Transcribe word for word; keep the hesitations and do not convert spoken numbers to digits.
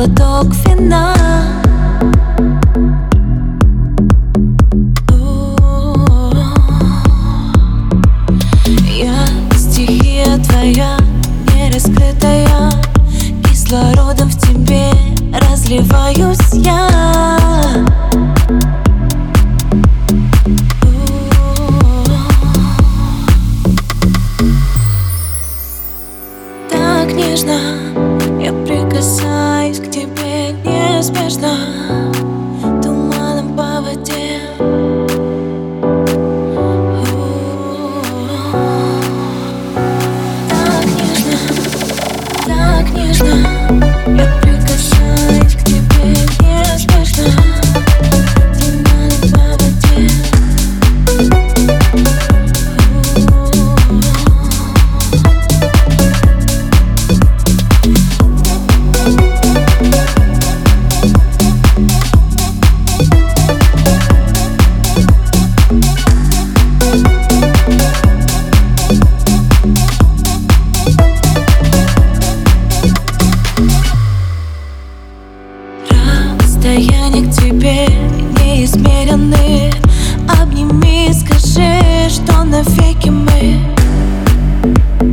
глоток вина. Я стихия твоя, нераскрытая, кислородом в тебе разливаюсь я. Так нежно я прикасаюсь к тебе неспешно, туманом по воде. Так нежно, так нежно я прикасаюсь к тебе неспешно, туманом по воде. Расстояния к тебе неизмерены. Обними, скажи, что навеки мы.